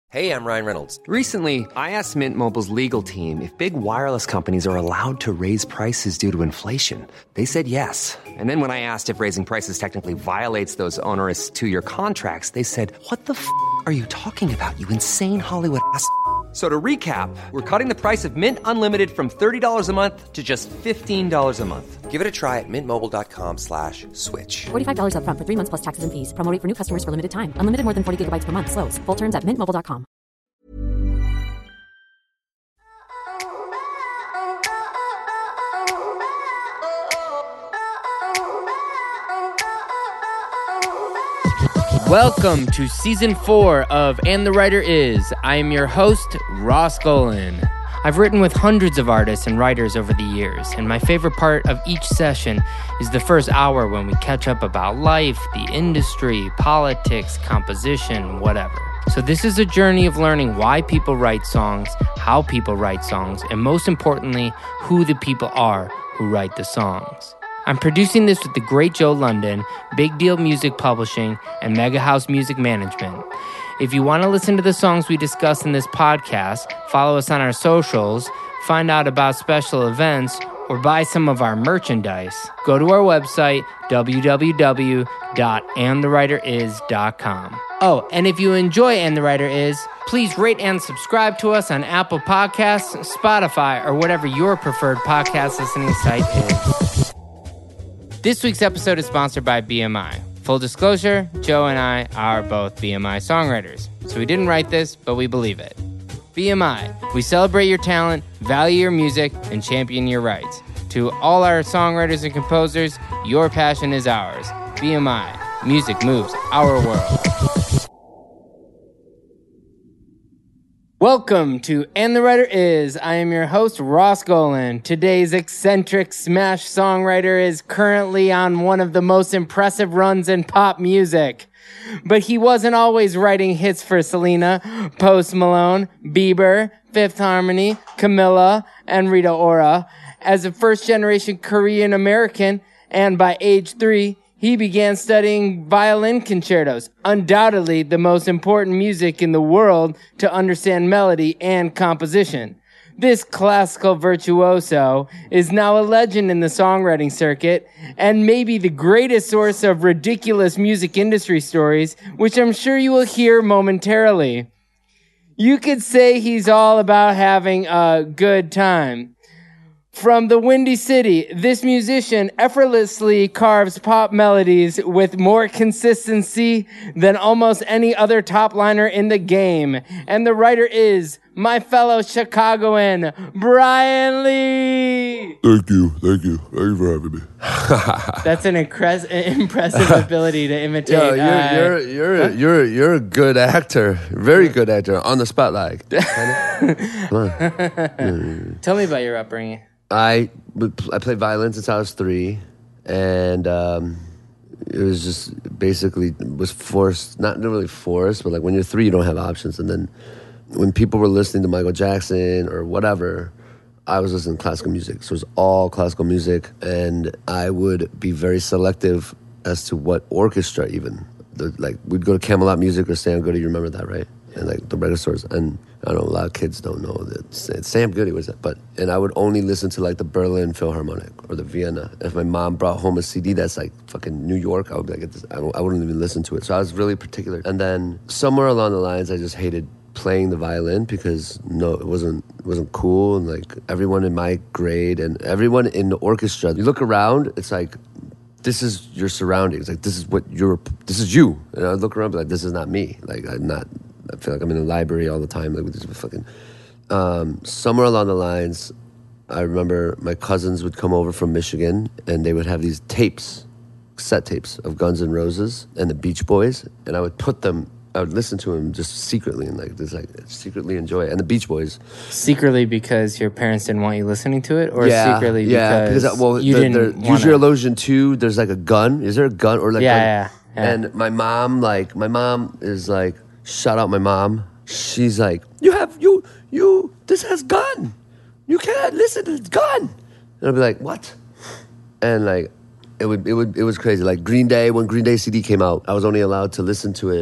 Hey, I'm Ryan Reynolds. Recently, I asked Mint Mobile's legal team if big wireless companies are allowed to raise prices due to inflation. They said yes. And then when I asked if raising prices technically violates those onerous two-year contracts, they said, "What the f*** are you talking about, you insane Hollywood ass?" So to recap, we're cutting the price of Mint Unlimited from $30 a month to just $15 a month. Give it a try at mintmobile.com/switch. $45 up front for 3 months plus taxes and fees. Promo rate for new customers for limited time. Unlimited more than 40 gigabytes per month. Slows full terms at mintmobile.com. Welcome to Season 4 of And the Writer Is. I am your host, Ross Golan. I've written with hundreds of artists and writers over the years, and my favorite part of each session is the first hour when we catch up about life, the industry, politics, composition, whatever. So this is a journey of learning why people write songs, how people write songs, and most importantly, who the people are who write the songs. I'm producing this with the great Joe London, Big Deal Music Publishing, and Mega House Music Management. If you want to listen to the songs we discuss in this podcast, follow us on our socials, find out about special events, or buy some of our merchandise, go to our website, www.andthewriteris.com. Oh, and if you enjoy And the Writer Is, please rate and subscribe to us on Apple Podcasts, Spotify, or whatever your preferred podcast listening site is. This week's episode is sponsored by BMI. Full disclosure, Joe and I are both BMI songwriters. So we didn't write this, but we believe it. BMI, we celebrate your talent, value your music, and champion your rights. To all our songwriters and composers, your passion is ours. BMI, music moves our world. Welcome to And the Writer Is. I am your host, Ross Golan. Today's eccentric smash songwriter is currently on one of the most impressive runs in pop music. But he wasn't always writing hits for Selena, Post Malone, Bieber, Fifth Harmony, Camilla, and Rita Ora. As a first-generation Korean American, and by age 3, he began studying violin concertos, undoubtedly the most important music in the world to understand melody and composition. This classical virtuoso is now a legend in the songwriting circuit and maybe the greatest source of ridiculous music industry stories, which I'm sure you will hear momentarily. You could say he's all about having a good time. From the Windy City, this musician effortlessly carves pop melodies with more consistency than almost any other top liner in the game. And the writer is my fellow Chicagoan, Brian Lee. Thank you for having me. That's an impressive ability to imitate. You're a good actor, very good actor on the spotlight. Tell me about your upbringing. I played violin since I was 3, and it was just basically was forced, not really forced, but like when you're 3, you don't have options. And then when people were listening to Michael Jackson or whatever, I was listening to classical music. So it was all classical music, and I would be very selective as to what orchestra even. We'd go to Camelot Music or Sam Goody, you remember that, right? And like the record stores, and I don't know, a lot of kids don't know that Sam Goody was that, and I would only listen to like the Berlin Philharmonic or the Vienna. If my mom brought home a CD that's like fucking New York, I would be like, I wouldn't even listen to it. So I was really particular. And then somewhere along the lines, I just hated playing the violin because it wasn't cool, and like everyone in my grade and everyone in the orchestra, you look around, it's like, this is your surroundings, like this is you. And I look around, like this is not me. Like I feel like I'm in a library all the time. Like this fucking. Somewhere along the lines, I remember my cousins would come over from Michigan, and they would have these cassette tapes of Guns N' Roses and the Beach Boys, and I would listen to them just secretly and secretly enjoy it. And the Beach Boys. Secretly because your parents didn't want you listening to it, or secretly because you didn't want Use Your Illusion 2. There's like a gun. Is there a gun or like? Yeah. And my mom is like. Shout out my mom. She's like, this has gun. You cannot listen to this gun. And I'd be like, what? And like, it was crazy. Like Green Day, when Green Day CD came out, I was only allowed to listen to it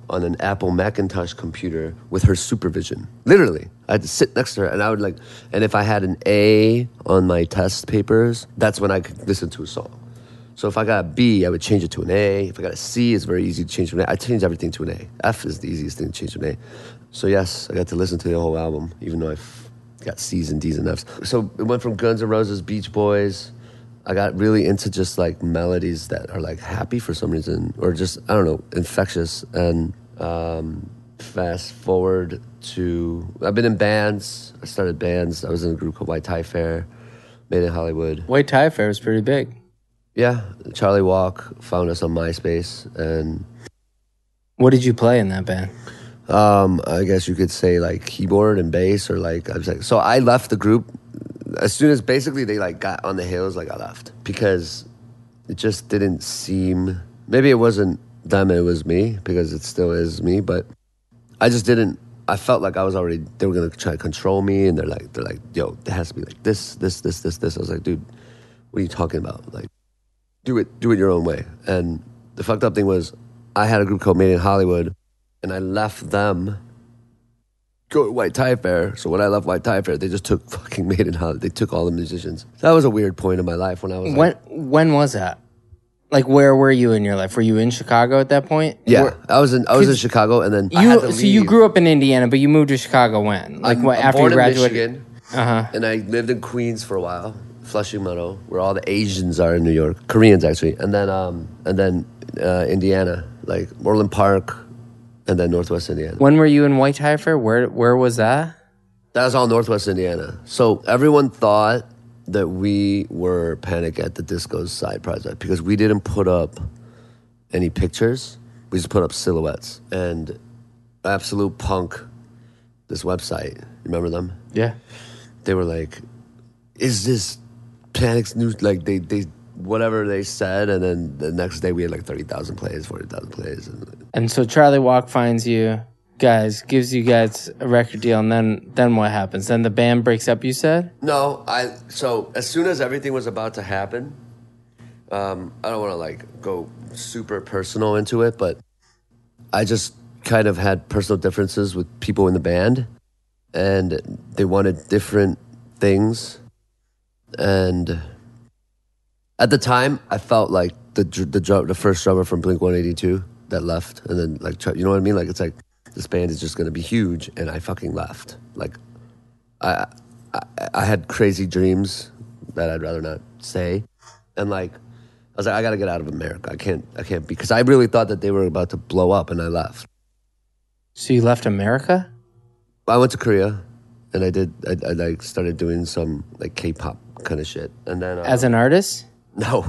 on an Apple Macintosh computer with her supervision. Literally. I had to sit next to her, and I would and if I had an A on my test papers, that's when I could listen to a song. So if I got a B, I would change it to an A. If I got a C, it's very easy to change to an A. I change everything to an A. F is the easiest thing to change to an A. So yes, I got to listen to the whole album, even though I've got C's and D's and F's. So it went from Guns N' Roses, Beach Boys. I got really into just like melodies that are like happy for some reason, or just, I don't know, infectious. And fast forward to, I've been in bands. I started bands. I was in a group called White Tie Fair, made in Hollywood. White Tie Fair was pretty big. Yeah, Charlie Walk found us on MySpace. And what did you play in that band? I guess you could say like keyboard and bass, or like, I was like, so I left the group as soon as basically they like got on the hills, like I left, because it just didn't seem, maybe it wasn't them, it was me, because it still is me, but I just didn't, I felt like I was already, they were going to try to control me, and they're like, yo, it has to be like this. I was like, dude, what are you talking about? Like, do it your own way. And the fucked up thing was, I had a group called Made in Hollywood, and I left them, go to White Tie Fair. So when I left White Tie Fair, they just took fucking Made in Hollywood. They took all the musicians. That was a weird point in my life when I was when was that? Like, where were you in your life? Were you in Chicago at that point? Yeah, I was in Chicago, and then I had to leave. So you grew up in Indiana, but you moved to Chicago when? Like, what, after you graduated? Michigan, and I lived in Queens for a while, Flushing Meadow, where all the Asians are in New York, Koreans actually, and then Indiana, like Orland Park, and then Northwest Indiana. When were you in White Tie Fair? Where was that? That was all Northwest Indiana. So everyone thought that we were Panic at the Disco's side project because we didn't put up any pictures. We just put up silhouettes. And Absolute Punk, this website, remember them? Yeah. They were like, is this Panic's new, like they whatever they said, and then the next day we had like 30,000 plays, 40,000 plays. And so Charlie Walk finds you guys, gives you guys a record deal, and then what happens? Then the band breaks up, you said? No, so as soon as everything was about to happen, I don't want to like go super personal into it, but I just kind of had personal differences with people in the band, and they wanted different things. And at the time, I felt like the first drummer from Blink-182 that left, and then like, you know what I mean? Like, it's like, this band is just going to be huge, and I fucking left. Like, I had crazy dreams that I'd rather not say, and like, I was like, I got to get out of America. I can't, because I really thought that they were about to blow up, and I left. So you left America? I went to Korea, and I like started doing some like K-pop kind of shit, and then as an artist? No,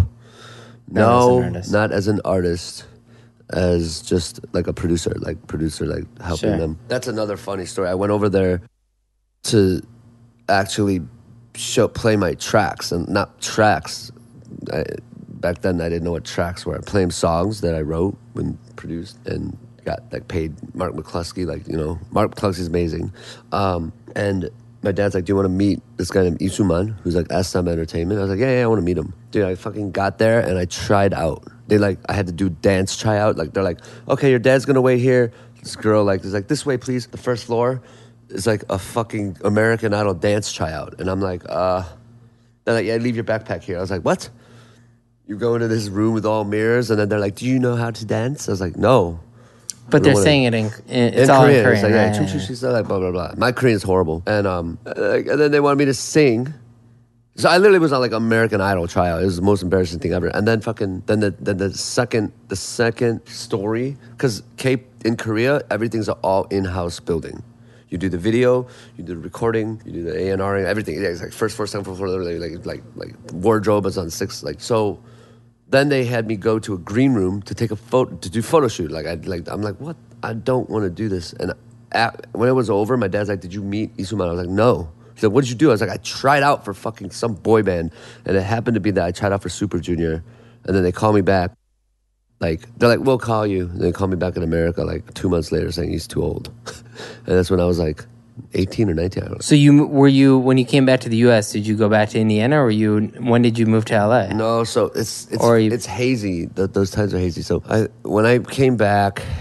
not as an artist. As just like a producer, like helping them. That's another funny story. I went over there to actually play my tracks, and not tracks. Back then, I didn't know what tracks were. I played songs that I wrote and produced, and got like paid. Mark McCluskey, Mark McCluskey's amazing. And my dad's like, "Do you want to meet this guy named Isuman, who's like SM Entertainment?" I was like, "Yeah, I want to meet him." Dude, I fucking got there and I tried out. I had to do dance tryout. Like, they're like, "Okay, your dad's gonna wait here." This girl is like, "This way, please." The first floor is like a fucking American Idol dance tryout, and I'm like, They're like, "Yeah, leave your backpack here." I was like, "What?" You go into this room with all mirrors, and then they're like, "Do you know how to dance?" I was like, "No." But they're saying it it's all in Korean. It's like, yeah, she's like, blah, blah, blah. My Korean's horrible. And then they wanted me to sing. So I literally was on like American Idol tryout. It was the most embarrassing thing ever. And then the second story, because in Korea, everything's an all in-house building. You do the video, you do the recording, you do the A&R, everything. Yeah, it's like first floor, second floor, like wardrobe is on 6. Like, so then they had me go to a green room to take a photo, to do photo shoot. I'm like, what? I don't want to do this. And when it was over, my dad's like, "Did you meet Isuman?" I was like, "No." He said, "What did you do?" I was like, "I tried out for fucking some boy band." And it happened to be that I tried out for Super Junior. And then they call me back. Like, they're like, "We'll call you." And they call me back in America like 2 months later saying he's too old. And that's when I was like 18 or 19. I don't know. So when you came back to the U.S., did you go back to Indiana, or when did you move to L.A.? No, so it's hazy. Those times are hazy. So when I came back,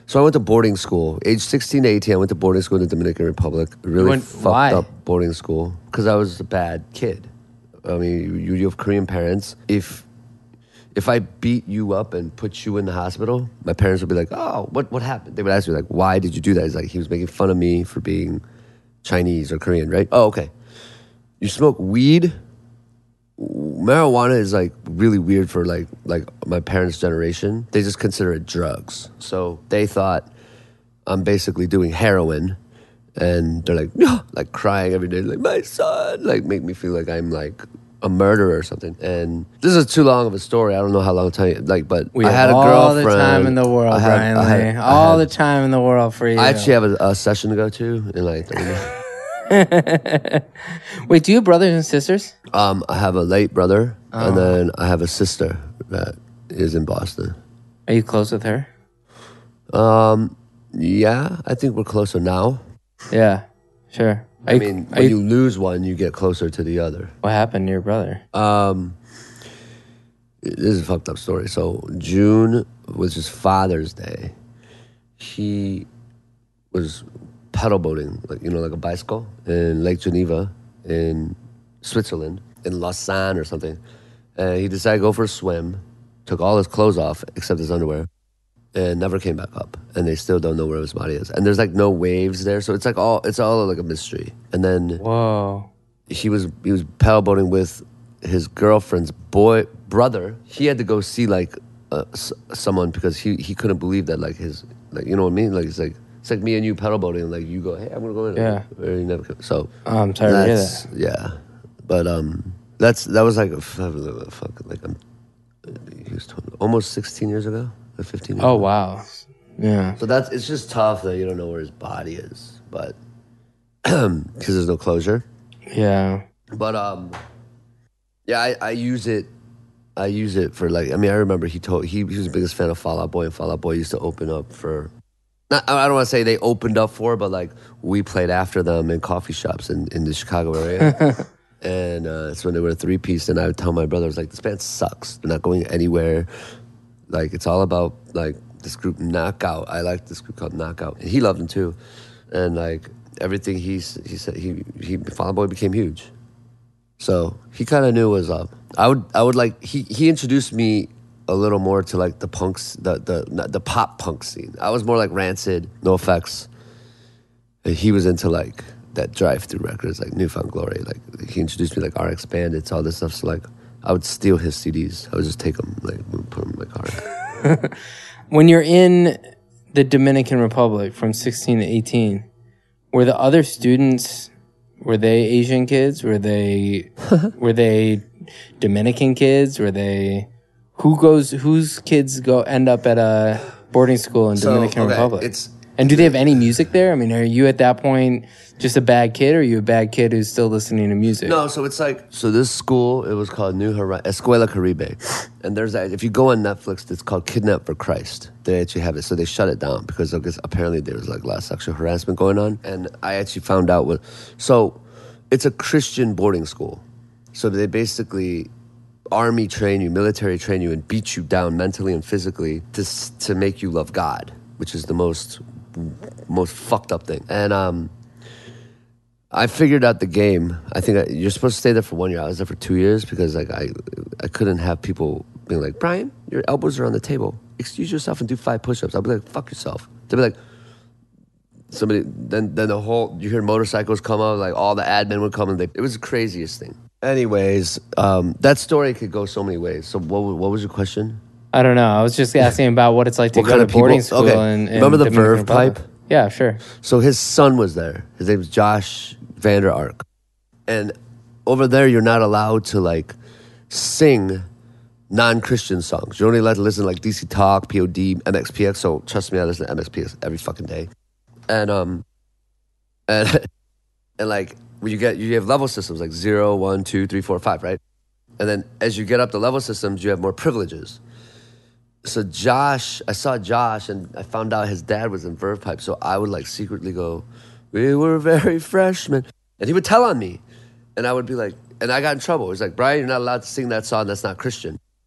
So I went to boarding school. Age 16 to 18, I went to boarding school in the Dominican Republic. Really fucked up boarding school because I was a bad kid. I mean, you have Korean parents. If I beat you up and put you in the hospital, my parents would be like, "Oh, what happened?" They would ask me like, "Why did you do that?" He's like, he was making fun of me for being Chinese or Korean, right? Oh, okay. You smoke weed. Marijuana is like really weird for like my parents' generation. They just consider it drugs. So they thought I'm basically doing heroin, and they're like, no, like crying every day, like my son, like make me feel like I'm like a murderer or something. And this is too long of a story. I don't know how long to tell you. Like, but We I had have a girlfriend. all the time in the world, Brian Lee. All the time in the world for you. I actually have a session to go to in like 30 minutes. Wait, do you have brothers and sisters? I have a late brother, and then I have a sister that is in Boston. Are you close with her? Yeah, I think we're closer now. Yeah, sure. I mean, when you lose one, you get closer to the other. What happened to your brother? This is a fucked up story. So June was his Father's Day. He was pedal boating, like like a bicycle in Lake Geneva in Switzerland, in Lausanne or something. And he decided to go for a swim, took all his clothes off except his underwear, and never came back up. And they still don't know where his body is. And there's like no waves there, so it's all like a mystery. And then Whoa. he was pedal boating with his girlfriend's brother. He had to go see like someone because he couldn't believe that like his you know what I mean? Like it's like me and you pedal boating, and like you go, hey, I'm gonna go in. Yeah. Or you never come. So I'm sorry to hear that. Yeah, but that was like he was almost 16 years ago, or 15 years Oh ago. wow. Yeah. So it's just tough that you don't know where his body is, but because there's no closure. Yeah. But yeah, I use it. I use it for like. I mean, I remember he was the biggest fan of Fall Out Boy, and Fall Out Boy used to open up for. I don't want to say they opened up for, but like we played after them in coffee shops in the Chicago area. And it's when they were a 3-piece, and I would tell my brother, I was like, this band sucks. They're not going anywhere. Like, it's all about, like, this group Knockout. I like this group called Knockout. And he loved them, too. And, like, everything he said, Fall Out Boy became huge. So he kind of knew what was up. I would like, he introduced me a little more to, like, the punks, the pop punk scene. I was more like Rancid, NoFX. And he was into, like, that drive-through records, like Newfound Glory. Like, he introduced me, like, RX Bandits, all this stuff. So, like, I would steal his CDs. I would just take them, like, put them in my car. When you're in the Dominican Republic from 16 to 18, were the other students, were they Asian kids? Were they Dominican kids? Were they... Whose kids end up at a boarding school in Dominican Republic? And do they have any music there? I mean, are you at that point just a bad kid, or are you a bad kid who's still listening to music? No, so it's like, so this school, it was called Escuela Caribe. And there's that, if you go on Netflix, it's called Kidnap for Christ. They actually have it. So they shut it down because I guess apparently there was like a lot of sexual harassment going on. And I actually found out so it's a Christian boarding school. So they basically army train you, military train you, and beat you down mentally and physically to make you love God, which is the most fucked up thing. And I figured out the game. I think you're supposed to stay there for 1 year. I was there for 2 years because like I couldn't have people being like, Brian, your elbows are on the table. Excuse yourself and do 5 push-ups. I'll be like, fuck yourself. They'd be like, somebody, then the whole, you hear motorcycles come out, like all the admin would come, and it was the craziest thing. Anyways, that story could go so many ways. So what was your question? I don't know. I was just asking about what it's like to What go kind to of people? boarding school. Okay. In Remember the Dominican Verve Republic. pipe? Yeah, sure. So his son was there. His name was Josh Vander Ark. And over there, you're not allowed to like sing non-Christian songs. You're only allowed to listen to like DC Talk, POD, MXPX. So trust me, I listen to MXPX every fucking day. And like when you have level systems like 0, 1, 2, 3, 4, 5, right? And then as you get up the level systems, you have more privileges. So I saw Josh, and I found out his dad was in Verve Pipe. So I would like secretly go, we were very freshmen. And he would tell on me. And I would be like, and I got in trouble. He was like, Brian, you're not allowed to sing that song. That's not Christian.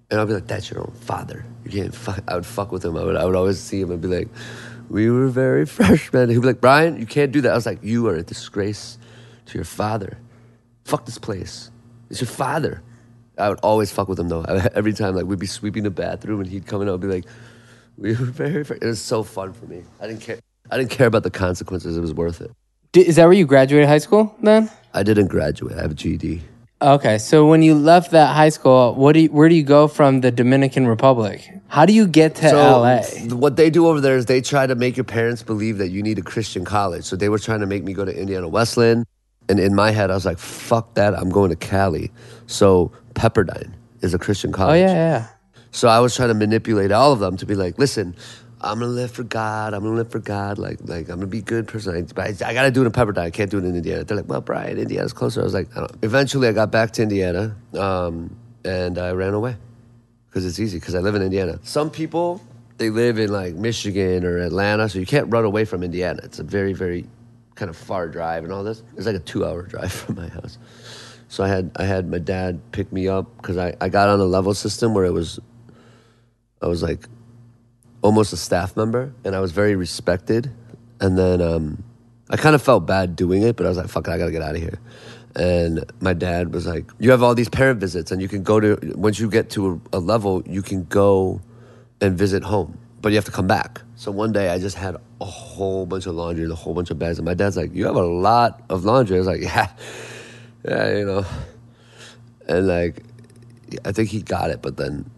And I'd be like, that's your own father. You can't fuck. I would fuck with him. I would always see him and be like, we were very freshmen. He'd be like, Brian, you can't do that. I was like, you are a disgrace to your father. Fuck this place. It's your father. I would always fuck with him though. Every time, like, we'd be sweeping the bathroom and he'd come in and I'd be like, we were very, it was so fun for me. I didn't care about the consequences. It was worth it. Is that where you graduated high school then? I didn't graduate. I have a GED. Okay, so when you left that high school, where do you go from the Dominican Republic? How do you get to LA? What they do over there is they try to make your parents believe that you need a Christian college. So they were trying to make me go to Indiana Wesleyan. And in my head, I was like, fuck that. I'm going to Cali. So Pepperdine is a Christian college. Oh, yeah. So I was trying to manipulate all of them to be like, listen, I'm going to live for God. I'm going to live for God. Like I'm going to be a good person. But I got to do it in Pepperdine. I can't do it in Indiana. They're like, well, Brian, Indiana's closer. I was like, I don't know. Eventually, I got back to Indiana, and I ran away because it's easy because I live in Indiana. Some people, they live in like Michigan or Atlanta, so you can't run away from Indiana. It's a very, very kind of far drive and all this. It's like a 2-hour drive from my house. So I had my dad pick me up because I got on a level system where I was like almost a staff member, and I was very respected. And then I kind of felt bad doing it, but I was like, fuck it, I gotta get out of here. And my dad was like, you have all these parent visits, and you can go to, once you get to a level, you can go and visit home, but you have to come back. So one day I just had a whole bunch of laundry and a whole bunch of bags, and my dad's like, you have a lot of laundry. I was like, yeah, you know. And like, I think he got it, but then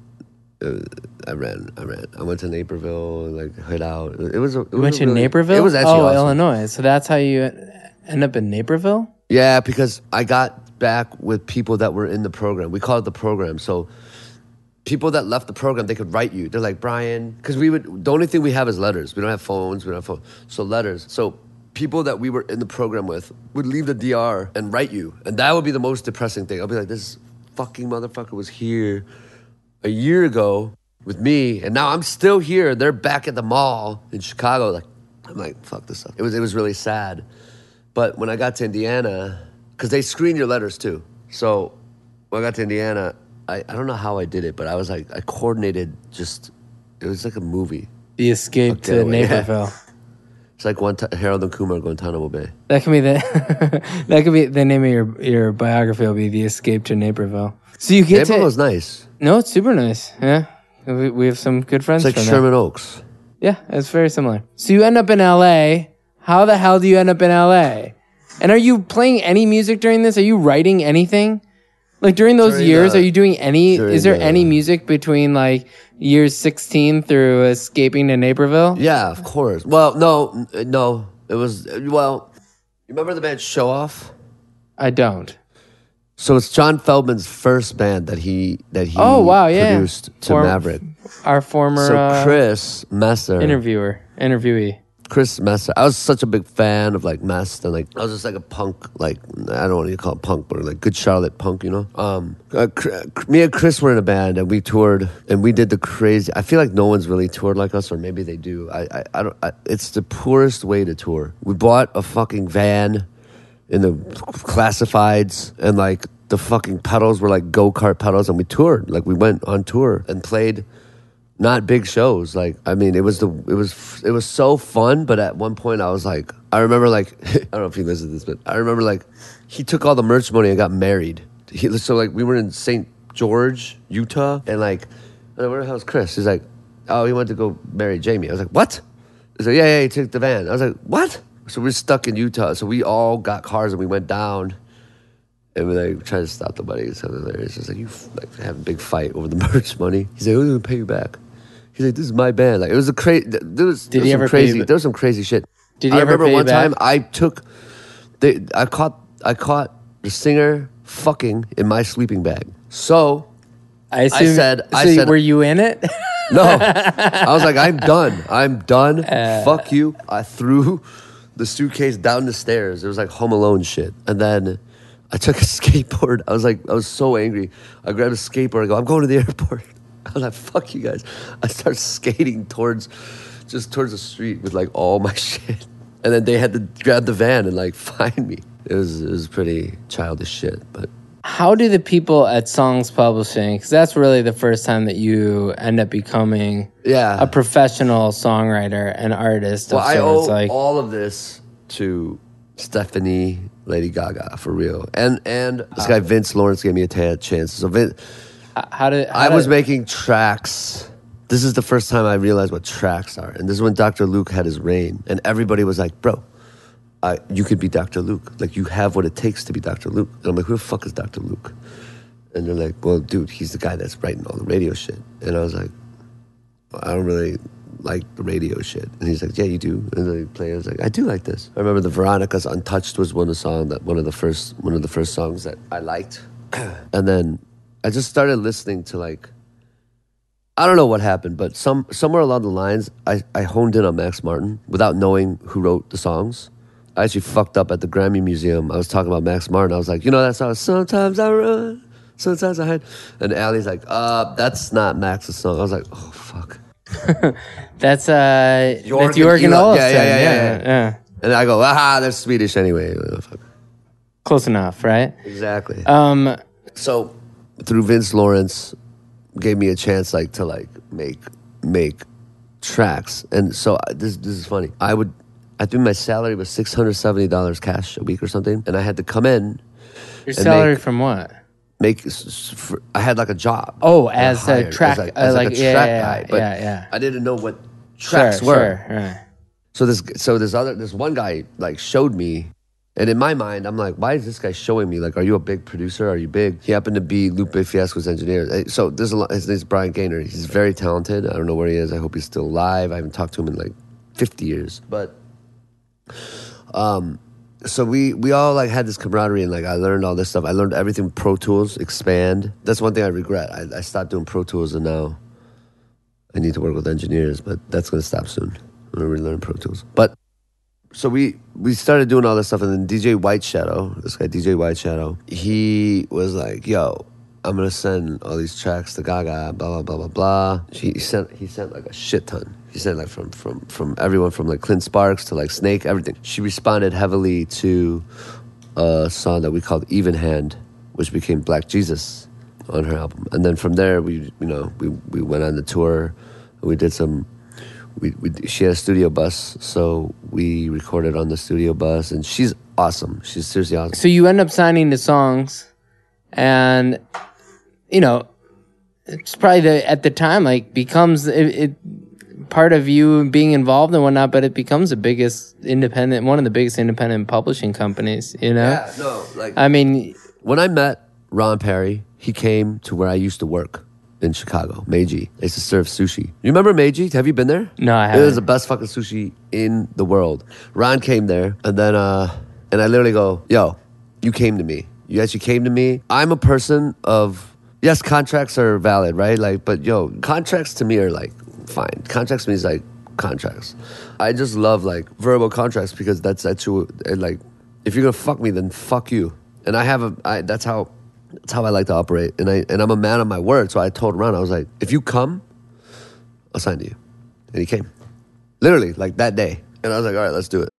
I ran. I went to Naperville and like hid out. You went to Naperville? It was actually awesome. Illinois. So that's how you end up in Naperville? Yeah, because I got back with people that were in the program. We call it the program. So people that left the program, they could write you. They're like, Brian, because the only thing we have is letters. We don't have phones. So letters. So people that we were in the program with would leave the DR and write you. And that would be the most depressing thing. I'll be like, this fucking motherfucker was here a year ago with me, and now I'm still here. They're back at the mall in Chicago. Like, I'm like, fuck this up. It was really sad. But when I got to Indiana, because they screen your letters too. So when I got to Indiana, I don't know how I did it, but I was like, I coordinated it was like a movie. The Escape to Naperville. Yeah. It's like Harold and Kumar Guantanamo Bay. That could be the name of your biography. Will be The Escape to Naperville. So you get Naperville's nice. No, it's super nice. Yeah, we have some good friends. It's like from Sherman there. Oaks. Yeah, it's very similar. So you end up in LA. How the hell do you end up in LA? And are you playing any music during this? Are you writing anything? Like during those years, are you doing any? Is there any music between like years 16 through escaping to Naperville? Yeah, of course. Well, no. It was you remember the band Show Off? I don't. So it's John Feldman's first band that he produced to Maverick. Our former Chris Messer, interviewee. Chris Messer. I was such a big fan of like Mest, and like I was just like a punk, like I don't want to call it punk, but like good Charlotte punk, you know. Me and Chris were in a band, and we toured, and we did the crazy. I feel like no one's really toured like us, or maybe they do. I don't. It's the poorest way to tour. We bought a fucking van in the classifieds, and like the fucking pedals were like go-kart pedals, and we toured. Like we went on tour and played not big shows. Like, I mean, it was so fun, but at one point I was like, I remember like, I don't know if you listen to this, but I remember like he took all the merch money and got married. So like we were in St. George, Utah, and like, where the hell's Chris? He's like, oh, he went to go marry Jamie. I was like, what? He's like, yeah, he took the van. I was like, what? So we're stuck in Utah. So we all got cars and we went down, and we like tried to stop the buddy. So it's just like, you like have a big fight over the merch money. He's like, who's gonna pay you back? He's like, this is my band. Like it was a crazy. There was some crazy shit. Did he ever remember pay one you back? time I caught the singer fucking in my sleeping bag. So I said, were you in it? No. I was like, I'm done. Fuck you. I threw the suitcase down the stairs. It was like Home Alone shit. And then I took a skateboard. I was so angry. I grabbed a skateboard. I go, I'm going to the airport. I was like, fuck you guys. I start skating towards the street with like all my shit. And then they had to grab the van and like find me. It was pretty childish shit, but How do the people at Songs Publishing, because that's really the first time that you end up becoming a professional songwriter and artist. Well, I owe all of this to Stephanie, Lady Gaga, for real. And this guy Vince Lawrence gave me a chance. So I was making tracks. This is the first time I realized what tracks are. And this is when Dr. Luke had his reign. And everybody was like, bro, you could be Dr. Luke. Like, you have what it takes to be Dr. Luke. And I'm like, who the fuck is Dr. Luke? And they're like, well, dude, he's the guy that's writing all the radio shit. And I was like, well, I don't really like the radio shit. And he's like, yeah, you do. And then he played. I was like, I do like this. I remember the Veronica's Untouched was one of the first songs that I liked. And then I just started listening to, like, I don't know what happened, but somewhere along the lines, I honed in on Max Martin without knowing who wrote the songs. I actually fucked up at the Grammy Museum. I was talking about Max Martin. I was like, you know that song, Sometimes I Run, Sometimes I Hide? And Allie's like, that's not Max's song. I was like, oh, fuck. That's Jorgen Olofsson. Yeah. And I go, they're Swedish anyway. Close enough, right? Exactly. So through Vince Lawrence, gave me a chance to make tracks. And so this is funny. I think my salary was $670 cash a week or something, and I had to come in. Your salary from what? I had like a job. Oh, as a track, as a track guy. But I didn't know what tracks were. Sure, right. So this one guy like showed me, and in my mind, I'm like, why is this guy showing me? Like, are you a big producer? Are you big? He happened to be Lupe Fiasco's engineer. So there's his name's Brian Gaynor. He's very talented. I don't know where he is. I hope he's still alive. I haven't talked to him in like 50 years, but. So we all like had this camaraderie, and like I learned all this stuff. I learned everything Pro Tools, Expand. That's one thing I regret. I stopped doing Pro Tools, and now I need to work with engineers, but that's going to stop soon. I'm going to relearn Pro Tools. But so we started doing all this stuff, and then DJ White Shadow, this guy DJ White Shadow, he was like, yo, I'm going to send all these tracks to Gaga, blah, blah, blah, blah, blah. He sent like a shit ton. He said like from everyone from like Clint Sparks to like Snake, everything. She responded heavily to a song that we called Even Hand, which became Black Jesus on her album. And then from there, we went on the tour. We did some. She had a studio bus, so we recorded on the studio bus, and she's awesome. She's seriously awesome. So you end up signing the songs, and it's probably at the time like becomes it part of you being involved and whatnot, but it becomes one of the biggest independent publishing companies, Yeah, no, like... I mean... When I met Ron Perry, he came to where I used to work in Chicago, Meiji. I used to serve sushi. You remember Meiji? Have you been there? No, I haven't. It was the best fucking sushi in the world. Ron came there, and then, and I literally go, yo, you came to me. You actually came to me. I'm a person of... Yes, contracts are valid, right? Like, but yo, contracts to me are like... Fine. Contracts means like contracts. I just love like verbal contracts because that's like if you're gonna fuck me, then fuck you. And that's how I like to operate. And I'm a man of my word. So I told Ron, I was like, if you come, I'll sign to you. And he came. Literally, like that day. And I was like, all right, let's do it.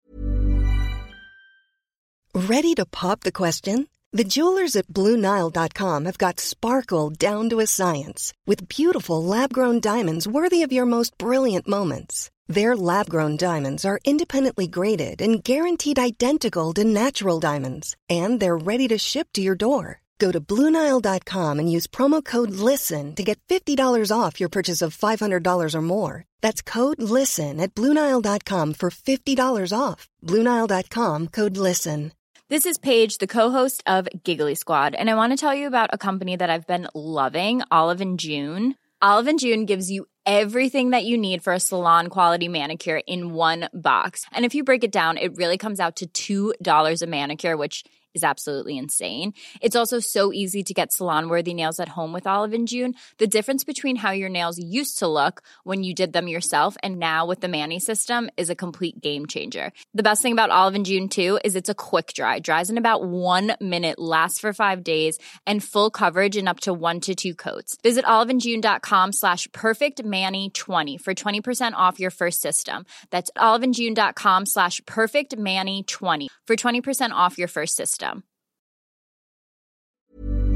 Ready to pop the question? The jewelers at BlueNile.com have got sparkle down to a science with beautiful lab-grown diamonds worthy of your most brilliant moments. Their lab-grown diamonds are independently graded and guaranteed identical to natural diamonds, and they're ready to ship to your door. Go to BlueNile.com and use promo code LISTEN to get $50 off your purchase of $500 or more. That's code LISTEN at BlueNile.com for $50 off. BlueNile.com, code LISTEN. This is Paige, the co-host of Giggly Squad, and I want to tell you about a company that I've been loving, Olive & June. Olive & June gives you everything that you need for a salon-quality manicure in one box. And if you break it down, it really comes out to $2 a manicure, which is absolutely insane. It's also so easy to get salon-worthy nails at home with Olive & June. The difference between how your nails used to look when you did them yourself and now with the Mani system is a complete game changer. The best thing about Olive & June, too, is it's a quick dry. Dries in about 1 minute, lasts for 5 days, and full coverage in up to 1 to 2 coats. Visit oliveandjune.com/perfectmani20 for 20% off your first system. That's oliveandjune.com/perfectmani20 for 20% off your first system.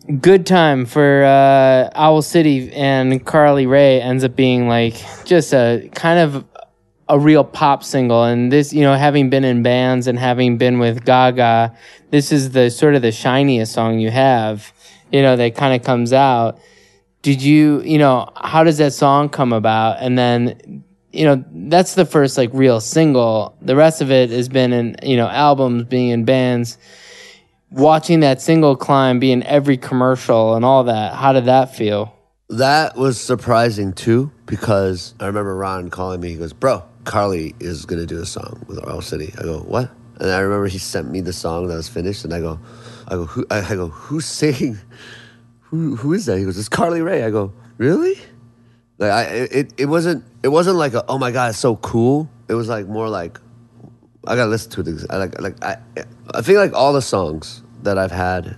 Good Time for Owl City and Carly Rae ends up being like just a kind of a real pop single. And this, having been in bands and having been with Gaga, this is the sort of the shiniest song you have, that kind of comes out. Did you, how does that song come about? And then, that's the first like real single. The rest of it has been in, albums, being in bands. Watching that single climb, be in every commercial and all that, how did that feel? That was surprising too, because I remember Ron calling me. He goes, "Bro, Carly is gonna do a song with Owl City." I go, "What?" And I remember he sent me the song that was finished, and I go, "Who's singing? Who is that?" He goes, "It's Carly Rae." I go, "Really?" Like it wasn't like a, oh my God, it's so cool. It was like more like, I gotta listen to it. I feel like all the songs that I've had,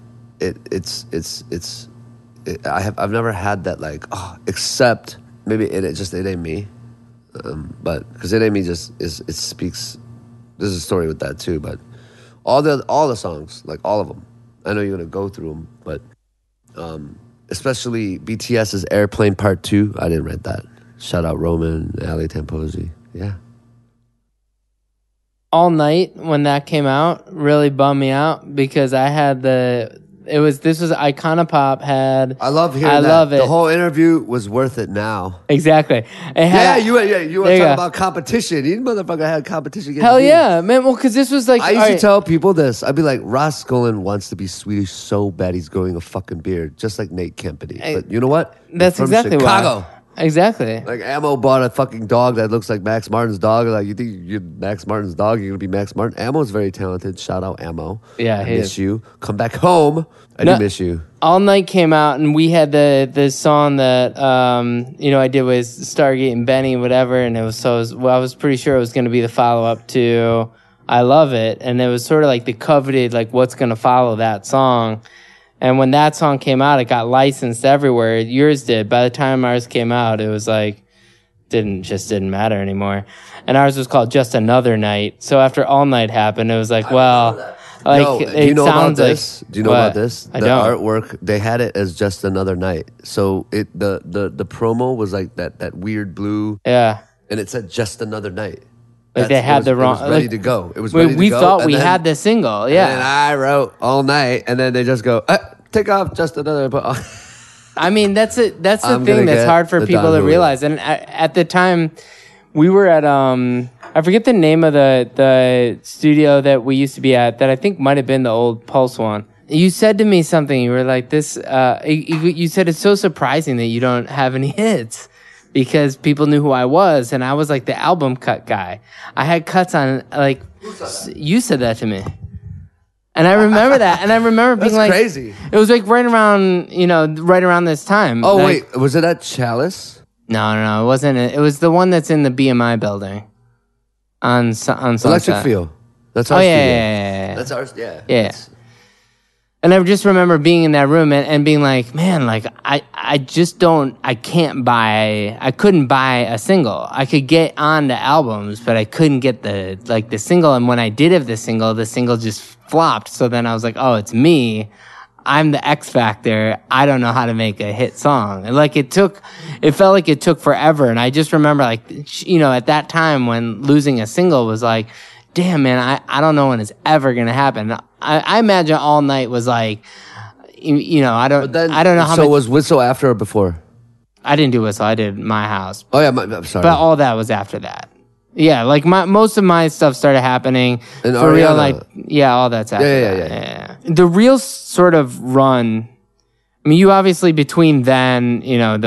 I've never had that like, except maybe It Ain't Me, but because It Ain't Me it speaks. There's a story with that too, but all the songs, like all of them, I know you're gonna go through them, but especially BTS's Airplane Part 2, I didn't write that. Shout out Roman, Ali Tamposi, yeah. All Night, when that came out, really bummed me out because I had this was Iconopop had. I love hearing that. I love it. The whole interview was worth it now. Exactly. You were talking about competition. You motherfucker had competition. Hell yeah, man. Well, because this was like. I used to tell people this. I'd be like, Ross Golan wants to be Swedish so bad he's growing a fucking beard, just like Nate Kempany. But you know what? That's exactly Chicago. Why. Exactly. Like Ammo bought a fucking dog that looks like Max Martin's dog. Like, you think you're Max Martin's dog, you're gonna be Max Martin. Ammo's very talented. Shout out Ammo. Yeah, I miss you. Come back home. I do miss you. All Night came out, and we had the song that I did with Stargate and Benny, whatever, and I was pretty sure it was gonna be the follow up to I Love It, and it was sort of like the coveted like what's gonna follow that song. And when that song came out, it got licensed everywhere. Yours did. By the time ours came out, it was like, didn't matter anymore. And ours was called Just Another Night. So after All Night happened, it was like, well, like, do you know about this? Do you know about this? I don't. Artwork, they had it as Just Another Night. So the promo was like that weird blue. Yeah. And it said Just Another Night. Like they had the wrong. It was ready to go. It was ready to go. We thought we had the single, yeah. And then I wrote All Night, and then they just go, take off Just Another. I mean, that's it. That's the thing that's hard for people to realize. And at the time, we were at I forget the name of the studio that we used to be at. That I think might have been the old Pulse one. You said to me something. You were like, "This." You said it's so surprising that you don't have any hits. Because people knew who I was, and I was like the album cut guy. I had cuts on, like, you said that to me. And I remember that, and I remember being like, crazy. It was like right around this time. Oh, wait, was it at Chalice? No, it wasn't. It was the one that's in the BMI building on Sunset. Electric Feel. That's our studio. Yeah. That's ours, yeah. Yeah. And I just remember being in that room and being like, man, like, I couldn't buy a single. I could get on the albums, but I couldn't get the single. And when I did have the single just flopped. So then I was like, oh, it's me. I'm the X Factor. I don't know how to make a hit song. And like, it felt like it took forever. And I just remember like, at that time when losing a single was like, damn, man, I don't know when it's ever going to happen. I imagine All Night was like, I don't know how. So was Whistle after or before? I didn't do Whistle. I did My House. Oh yeah, I'm sorry. But all that was after that. Yeah, like most of my stuff started happening and for Ariana. real. Like, yeah, all that's after that. Yeah. The real sort of run. I mean, you obviously between then,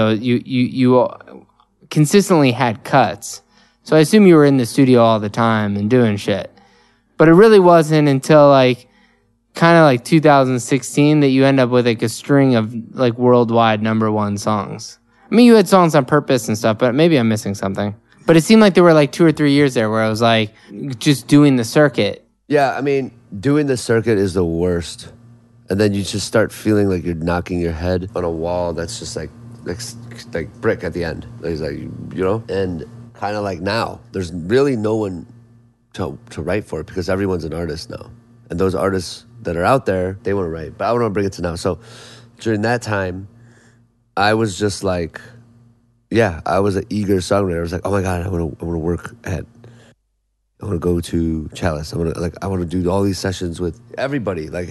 you consistently had cuts. So I assume you were in the studio all the time and doing shit. But it really wasn't until kind of like 2016 that you end up with like a string of like worldwide #1 songs. I mean, you had songs on Purpose and stuff, but maybe I'm missing something. But it seemed like there were like 2 or 3 years there where I was like just doing the circuit. Yeah, I mean, doing the circuit is the worst. And then you just start feeling like you're knocking your head on a wall that's just like brick at the end. It's like, and kind of like now, there's really no one to write for because everyone's an artist now. And those artists that are out there, they want to write. But I want to bring it to now. So during that time, I was just like, yeah, I was an eager songwriter. I was like, oh my God, I want to work at, I want to go to Chalice. I want to do all these sessions with everybody. I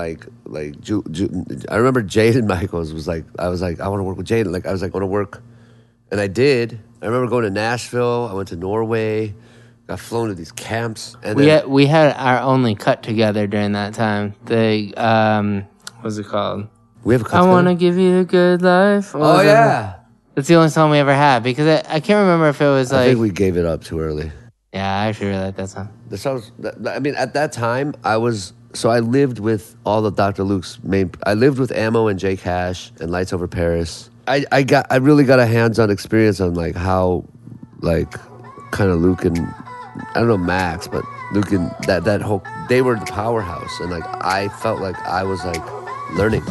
remember Jaden Michaels was like, I was like, I want to work with Jaden. Like, I was like, I want to work. And I did. I remember going to Nashville. I went to Norway. Got flown to these camps. And we had our only cut together during that time. What's it called? We have a cut I together? want to give you a good life. What Oh, was it? yeah. That's the only song we ever had because I can't remember if it was I think we gave it up too early. Yeah, I actually really like that song. The songs, I mean, at that time, I lived with all of Dr. Luke's I lived with Ammo and Jay Cash and Lights Over Paris. I really got a hands-on experience on like how, like, kind of Luke and, I don't know, Max, but Luke and that whole, they were the powerhouse. And like, I felt like I was like learning.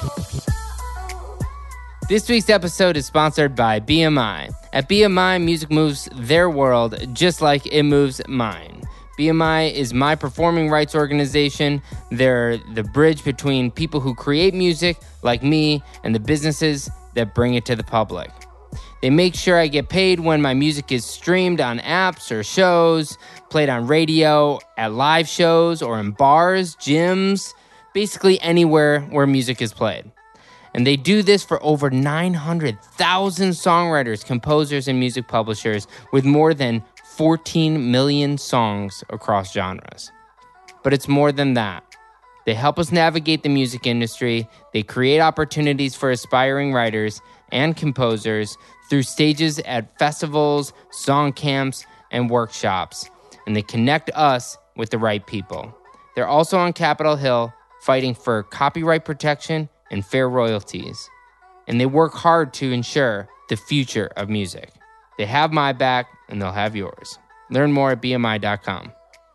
This week's episode is sponsored by BMI. At BMI, music moves their world just like it moves mine. BMI is my performing rights organization. They're the bridge between people who create music, like me, and the businesses that bring it to the public. They make sure I get paid when my music is streamed on apps or shows, played on radio, at live shows, or in bars, gyms, basically anywhere where music is played. And they do this for over 900,000 songwriters, composers, and music publishers with more than 14 million songs across genres. But it's more than that. They help us navigate the music industry. They create opportunities for aspiring writers and composers through stages at festivals, song camps, and workshops. And they connect us with the right people. They're also on Capitol Hill fighting for copyright protection and fair royalties. And they work hard to ensure the future of music. They have my back, and they'll have yours. Learn more at BMI.com.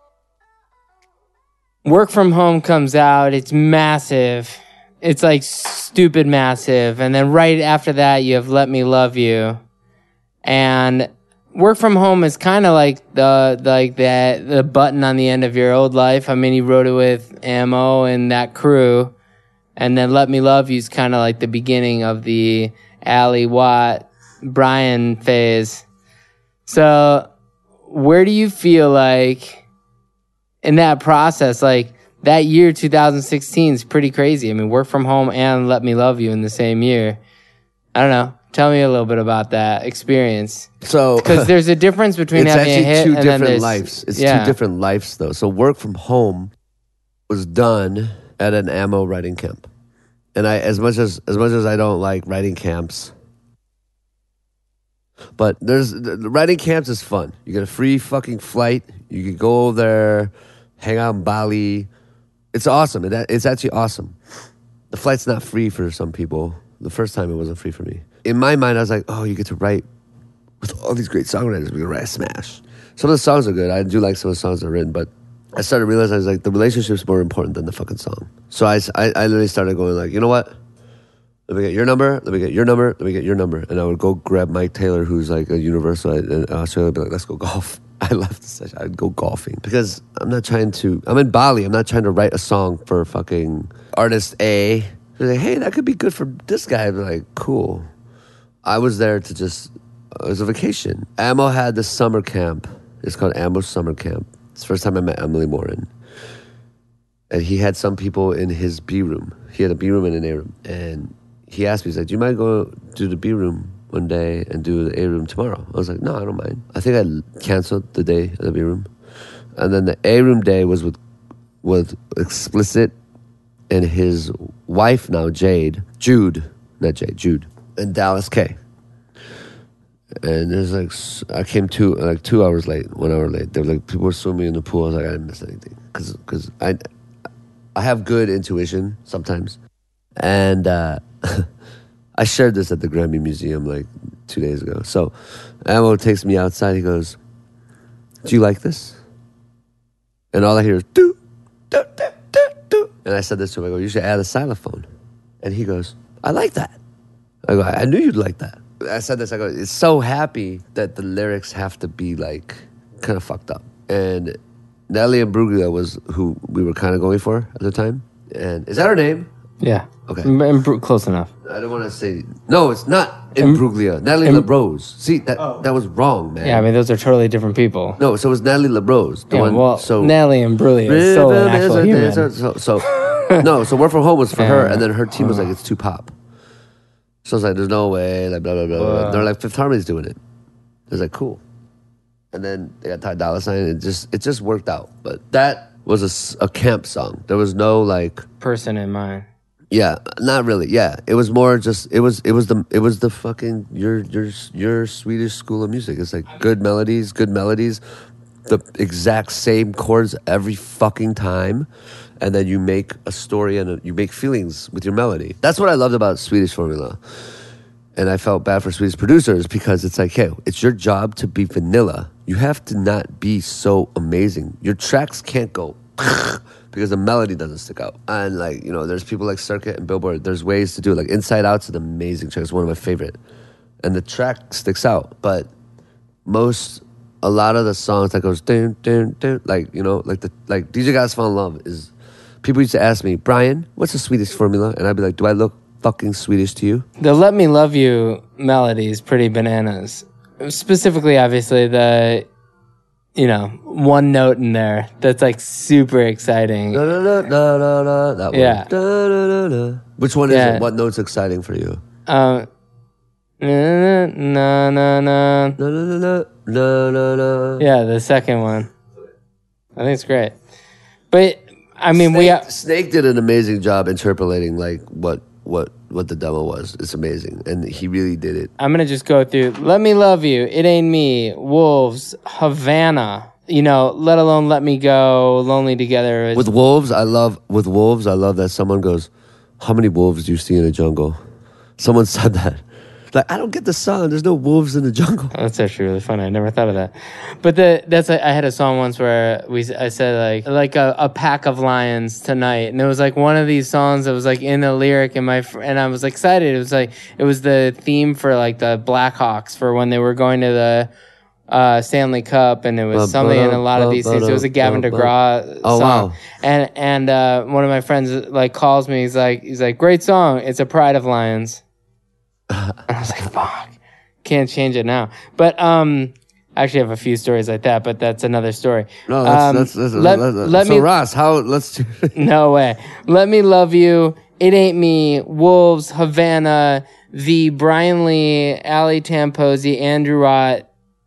Work From Home comes out. It's massive. It's like stupid massive. And then right after that, you have Let Me Love You. And Work From Home is kind of like the button on the end of your old life. I mean, he wrote it with Ammo and that crew. And then Let Me Love You is kind of like the beginning of the Ali Watt, Brian phase. So where do you feel like in that process, like that year, 2016 is pretty crazy. I mean, Work From Home and Let Me Love You in the same year. I don't know. Tell me a little bit about that experience. So, because there's a difference between having a hit and then there's lives. It's two different lives, though. So Work From Home was done at an Ammo writing camp, and as much as I don't like writing camps, but the writing camps is fun. You get a free fucking flight. You can go there, hang out in Bali. It's awesome. It's actually awesome. The flight's not free for some people. The first time it wasn't free for me. In my mind, I was like, oh, you get to write with all these great songwriters. We can write a smash. Some of the songs are good. I do like some of the songs that are written, but I started realizing I was like, the relationship's more important than the fucking song. So I literally started going like, you know what? Let me get your number. Let me get your number. Let me get your number. And I would go grab Mike Taylor, who's like a Universal in Australia, and be like, let's go golf. I left the session. I'd go golfing because I'm in Bali. I'm not trying to write a song for fucking artist A. They're like, hey, that could be good for this guy. I'd be like, cool. I was there to it was a vacation. Ammo had this summer camp. It's called Ammo Summer Camp. It's the first time I met Emily Morin. And he had some people in his B room. He had a B room and an A room. And he asked me, he's like, do you mind go do the B room one day and do the A room tomorrow? I was like, no, I don't mind. I think I canceled the day of the B room. And then the A room day was with Explicit and his wife now, Jude, and Dallas K. And there's like, I came 2 hours late, 1 hour late. They were like, people were swimming in the pool. I was like, I didn't miss anything. Because I have good intuition sometimes. And I shared this at the Grammy Museum like 2 days ago. So Ammo takes me outside. He goes, do you like this? And all I hear is, do, do, do, do, do. And I said this to him. I go, you should add a xylophone. And he goes, I like that. I go, I knew you'd like that. I said this, I go, it's so happy that the lyrics have to be like kind of fucked up. And Nelly Imbruglia was who we were kind of going for at the time. And is that her name? Yeah. Okay. Close enough. I don't want to say... No, it's not Imbruglia. Natalie LaBrose. See, that was wrong, man. Yeah, I mean, those are totally different people. No, so it was Natalie LaBrose. Natalie Imbruglia is still an actual human. So Work From Home was for her, and then her team was like, it's too pop. So I was like, there's no way, like, blah, blah, blah, blah. They're like, Fifth Harmony's doing it. I was like, cool. And then they got Ty Dolla $ign, and it just worked out. But that was a camp song. There was no, like... person in mind. Yeah, not really. Yeah, it was more just it was the fucking your Swedish school of music. It's like good melodies, the exact same chords every fucking time, and then you make a story and you make feelings with your melody. That's what I loved about Swedish Formula, and I felt bad for Swedish producers because it's like, hey, it's your job to be vanilla. You have to not be so amazing. Your tracks can't go. Because the melody doesn't stick out. And like, there's people like Circuit and Billboard. There's ways to do it. Like Inside Out's an amazing track. It's one of my favorite. And the track sticks out. But a lot of the songs that goes dun, dun, dun, like DJ Guys Fall in Love is, people used to ask me, Brian, what's the Swedish Formula? And I'd be like, do I look fucking Swedish to you? The Let Me Love You melody is pretty bananas. Specifically, obviously, the... one note in there that's like super exciting. Da, da, da, da, da, da, that one. Yeah. Da, da, da, da. Which one is it? What note's exciting for you? Na na na na na. Na, na, na, na, na, na. Yeah, the second one. I think it's great. But I mean, Snake did an amazing job interpolating like what the demo was. It's amazing, and he really did it. I'm gonna just go through Let Me Love You, It Ain't Me, Wolves, Havana, Let Alone Let Me Go, Lonely Together. With Wolves, I love that someone goes, how many wolves do you see in a jungle? Someone said that. Like, I don't get the song. There's no wolves in the jungle. That's actually really funny. I never thought of that. But I had a song once where I said like a pack of lions tonight, and it was like one of these songs that was like in the lyric, and I was excited. It was the theme for like the Blackhawks for when they were going to the Stanley Cup, and it was something in a lot of these things. It was a Gavin DeGraw song. Wow. And one of my friends like calls me. He's like, great song. It's a Pride of Lions. And I was like, fuck, can't change it now. But I actually have a few stories like that, but that's another story. No, Ross, let's do it. No way. Let Me Love You, It Ain't Me, Wolves, Havana, the Brian Lee, Ali Tamposi, Andrew Rott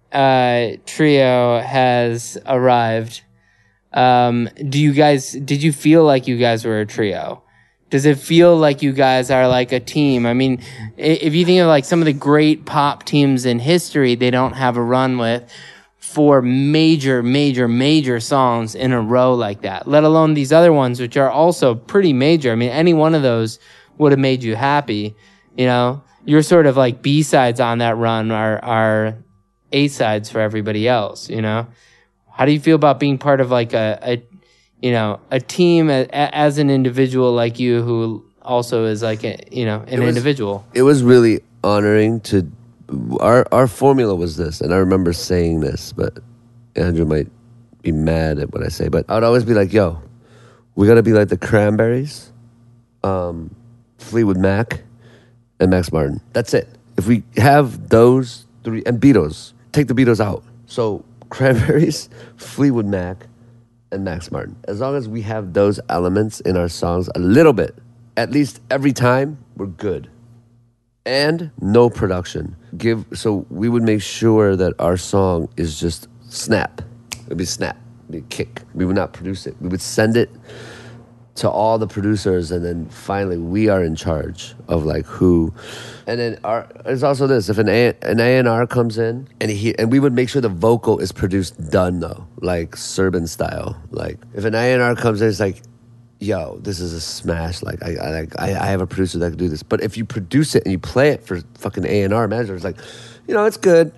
trio has arrived. Did you feel like you guys were a trio? Does it feel like you guys are like a team? I mean, if you think of like some of the great pop teams in history, they don't have a run with 4 major songs in a row like that, let alone these other ones, which are also pretty major. I mean, any one of those would have made you happy. You're sort of like B-sides on that run are A-sides for everybody else, How do you feel about being part of like a team as an individual like you who also is like an individual? It was really honoring to our formula was this, and I remember saying this, but Andrew might be mad at what I say, but I would always be like, yo, we gotta be like the Cranberries, Fleetwood Mac, and Max Martin. That's it. If we have those 3, and Beatles, take the Beatles out. So Cranberries, Fleetwood Mac, and Max Martin. As long as we have those elements in our songs a little bit, at least every time, we're good. And no production. So we would make sure that our song is just snap. It would be snap. It would be kick. We would not produce it. We would send it to all the producers, and then finally we are in charge of like who. And then there's also this: if an A&R comes in, and we would make sure the vocal is produced done though, like Serban style. Like if an A&R comes in, it's like, yo, this is a smash. Like I have a producer that can do this. But if you produce it and you play it for fucking A&R manager, it's like, it's good.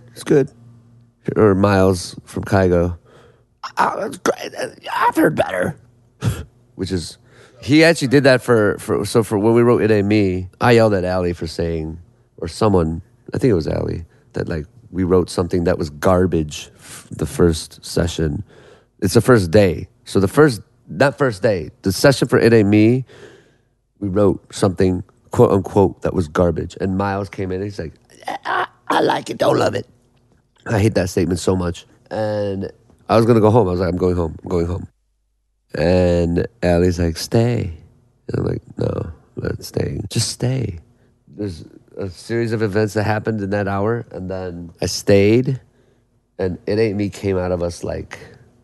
Or Miles from Kygo, it's great. I've heard better. Which is. He actually did that for when we wrote It Ain't Me, I yelled at Ali for saying, or someone, I think it was Ali, that like we wrote something that was garbage the first session. It's the first day. So the session for It Ain't Me we wrote something, quote unquote, that was garbage. And Miles came in and he's like, I like it, don't love it. I hate that statement so much. And I was going to go home. I was like, I'm going home. And Allie's like, stay. And I'm like, no, let's stay. Just stay. There's a series of events that happened in that hour. And then I stayed. And It Ain't Me came out of us like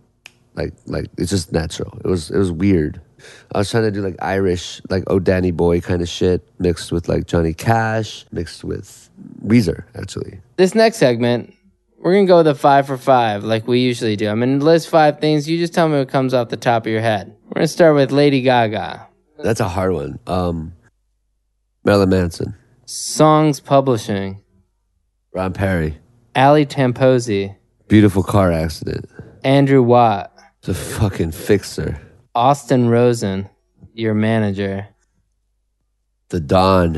it's just natural. It was weird. I was trying to do like Irish, like Oh Danny Boy kind of shit, mixed with like Johnny Cash, mixed with Weezer, actually. This next segment, we're going to go with a 5 for 5 like we usually do. I'm going to list 5 things. You just tell me what comes off the top of your head. We're going to start with Lady Gaga. That's a hard one. Marilyn Manson. Songs publishing. Ron Perry. Ali Tamposi. Beautiful car accident. Andrew Watt. The fucking fixer. Austin Rosen, your manager. The Don.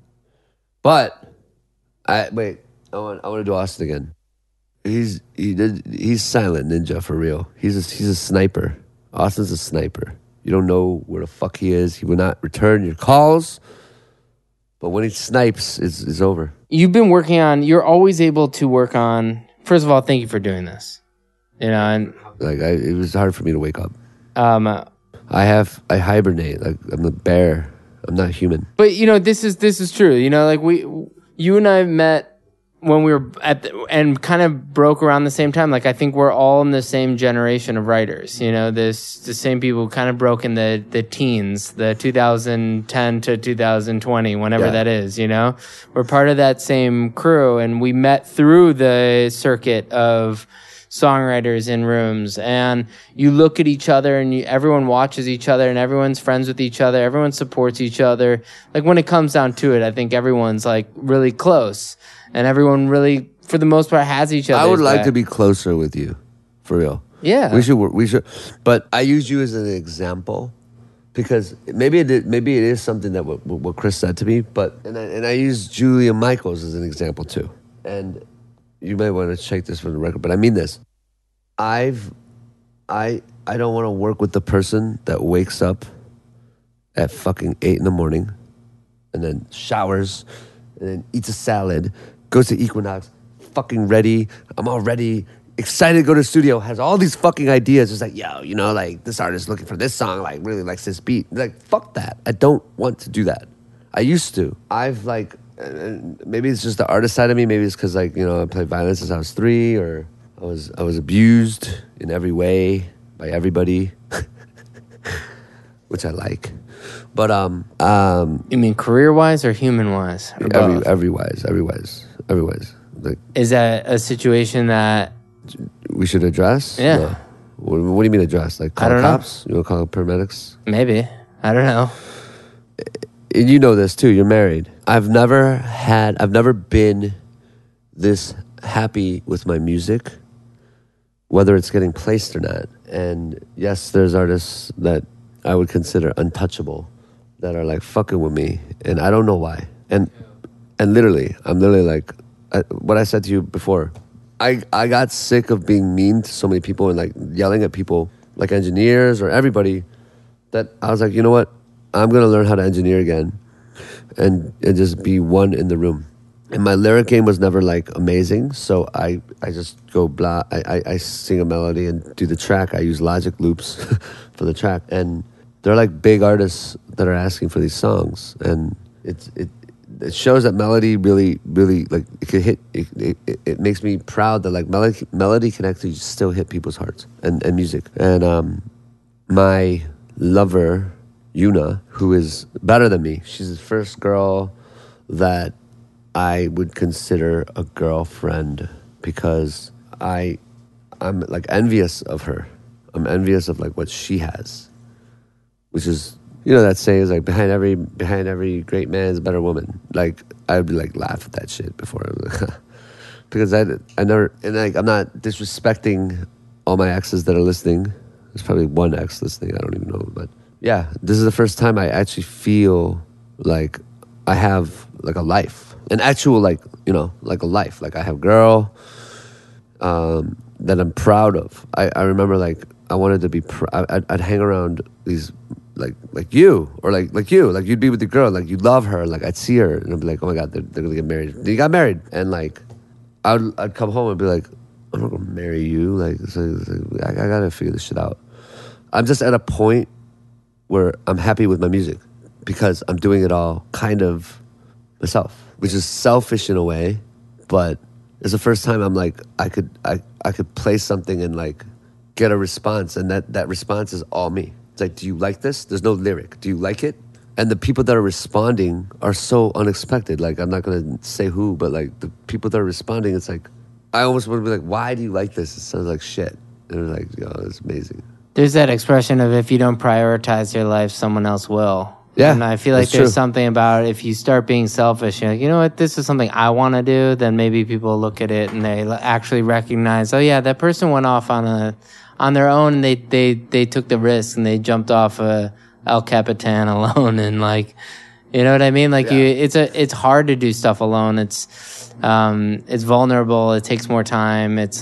But I want to do Austin again. He's silent ninja for real. He's a sniper. Austin's a sniper. You don't know where the fuck he is. He will not return your calls. But when he snipes, it's over. You're always able to work on. First of all, thank you for doing this. And like it was hard for me to wake up. I hibernate. Like I'm a bear. I'm not human. But this is true. Like you and I met when we were and kind of broke around the same time. Like I think we're all in the same generation of writers. The same people who kind of broke in the teens, the 2010 to 2020, whenever that is. We're part of that same crew, and we met through the circuit of songwriters in rooms, and you look at each other and everyone watches each other and everyone's friends with each other, everyone supports each other. Like when it comes down to it, I think everyone's like really close and everyone really, for the most part, has each other. I would like to be closer with you, for real. Yeah, we should. But I use you as an example because maybe it is something that what Chris said to me. But and I use Julia Michaels as an example too, and you may want to check this for the record, but I mean this. I don't want to work with the person that wakes up at fucking 8 a.m. and then showers and then eats a salad, goes to Equinox, fucking ready. I'm all ready, excited to go to the studio, has all these fucking ideas. Just like, yo, like this artist looking for this song, like really likes this beat. Like, fuck that. I don't want to do that. I used to. And maybe it's just the artist side of me. Maybe it's because I played violin since I was 3, or I was abused in every way by everybody, which I like. But you mean career wise or human wise? Every wise. Like, is that a situation that we should address? Yeah. No. What do you mean address? Like call cops? You want to call paramedics? Maybe. I don't know. And you know this too. You're married. I've never been this happy with my music, whether it's getting placed or not. And yes, there's artists that I would consider untouchable that are like fucking with me, and I don't know why. And literally, I'm literally like what I said to you before. I got sick of being mean to so many people and like yelling at people, like engineers or everybody, that I was like, you know what? I'm going to learn how to engineer again and just be one in the room. And my lyric game was never like amazing, so I just go blah. I sing a melody and do the track. I use Logic loops for the track. And they're like big artists that are asking for these songs. And it shows that melody really, really, like it can hit, it makes me proud that like melody can actually still hit people's hearts and music. And my lover, Yuna, who is better than me. She's the first girl that I would consider a girlfriend because I'm like envious of her. I'm envious of like what she has, which is, that saying is like behind every great man is a better woman. Like I'd be like laugh at that shit before because I never, and like I'm not disrespecting all my exes that are listening. There's probably one ex listening. I don't even know, but. Yeah, this is the first time I actually feel like I have like a life, an actual like a life. Like I have a girl that I'm proud of. I remember like I wanted to be. I'd hang around these like you, or like you, like you'd be with the girl, like you love her, like I'd see her, and I'd be like, oh my God, they're gonna get married. You got married, and like I'd come home and be like, I'm not gonna marry you. Like I gotta figure this shit out. I'm just at a point where I'm happy with my music because I'm doing it all kind of myself, which is selfish in a way, but it's the first time I'm like I could play something and like get a response, and that response is all me. It's like, do you like this? There's no lyric. Do you like it? And the people that are responding are so unexpected. Like, I'm not gonna say who, but like the people that are responding, it's like I almost want to be like, why do you like this? It sounds like shit. And they're like, yo, it's amazing. There's that expression of if you don't prioritize your life, someone else will. Yeah, and I feel like there's something about if you start being selfish, you're like, you know what, this is something I want to do, then maybe people look at it and they actually recognize, oh yeah, that person went off on their own, and they took the risk and they jumped off El Capitan alone, and like, you know what I mean? Like it's hard to do stuff alone. It's vulnerable. It takes more time. It's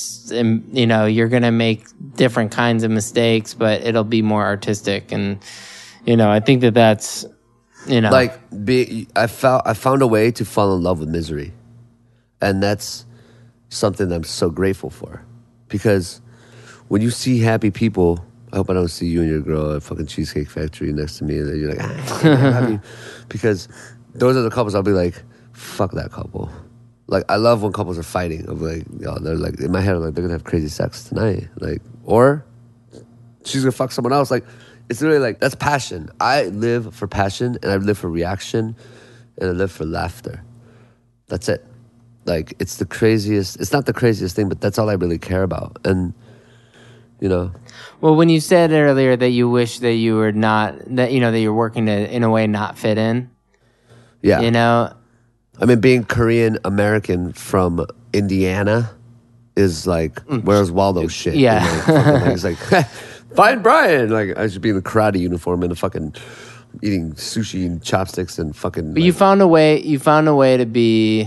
you know, you're gonna make different kinds of mistakes, but it'll be more artistic. And you know, I think that's, you know, like I found a way to fall in love with misery, and that's something I'm so grateful for, because when you see happy people, I hope I don't see you and your girl at a fucking Cheesecake Factory next to me, and you're like, I'm happy, because those are the couples I'll be like, fuck that couple. Like, I love when couples are fighting. I'm like, yo, they're like, in my head, I'm like, they're gonna have crazy sex tonight, like, or she's gonna fuck someone else. Like, it's really like, that's passion. I live for passion, and I live for reaction, and I live for laughter. That's it. Like, it's not the craziest thing, but that's all I really care about. And, you know. Well, when you said earlier that you wish that you were not, that, you know, that you're working to, in a way, not fit in. Yeah. You know. I mean, being Korean American from Indiana is like, where's Waldo shit? Yeah. He's like, find Brian. Like, I should be in the karate uniform and fucking eating sushi and chopsticks and fucking. But like, you found a way to be.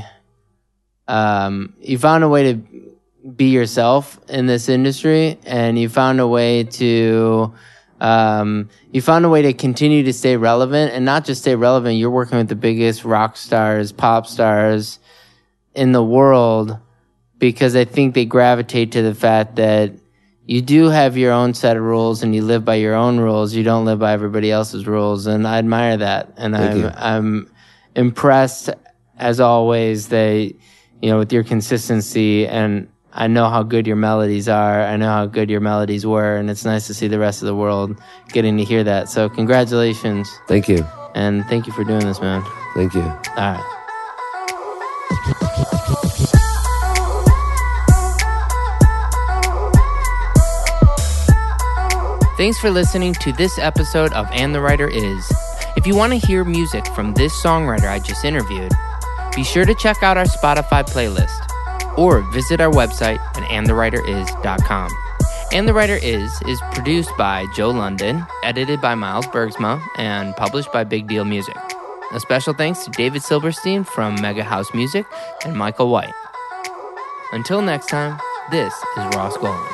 You found a way to be yourself in this industry, and you found a way to. You found a way to continue to stay relevant, and not just stay relevant. You're working with the biggest rock stars, pop stars in the world, because I think they gravitate to the fact that you do have your own set of rules and you live by your own rules. You don't live by everybody else's rules. And I admire that. And I'm impressed, as always, that, you know, with your consistency, and I know how good your melodies are. I know how good your melodies were, and it's nice to see the rest of the world getting to hear that. So congratulations. Thank you. And thank you for doing this, man. Thank you. All right. Thanks for listening to this episode of And the Writer Is. If you want to hear music from this songwriter I just interviewed, be sure to check out our Spotify playlist or visit our website at andthewriteris.com. And the Writer Is produced by Joe London, edited by Miles Bergsma, and published by Big Deal Music. A special thanks to David Silverstein from Mega House Music and Michael White. Until next time, this is Ross Golan.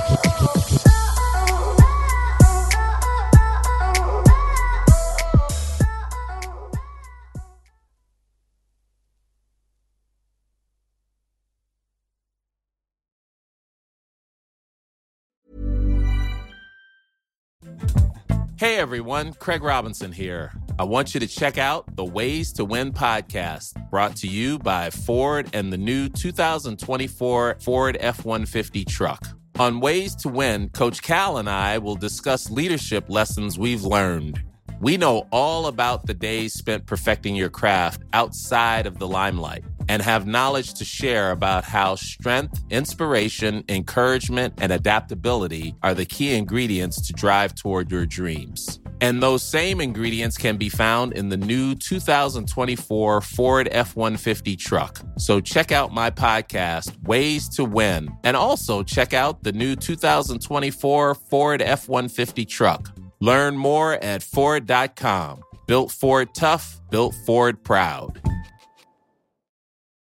Hey everyone, Craig Robinson here. I want you to check out the Ways to Win podcast, brought to you by Ford and the new 2024 Ford F-150 truck. On Ways to Win, Coach Cal and I will discuss leadership lessons we've learned. We know all about the days spent perfecting your craft outside of the limelight, and have knowledge to share about how strength, inspiration, encouragement, and adaptability are the key ingredients to drive toward your dreams. And those same ingredients can be found in the new 2024 Ford F-150 truck. So check out my podcast, Ways to Win, and also check out the new 2024 Ford F-150 truck. Learn more at Ford.com. Built Ford tough, built Ford proud.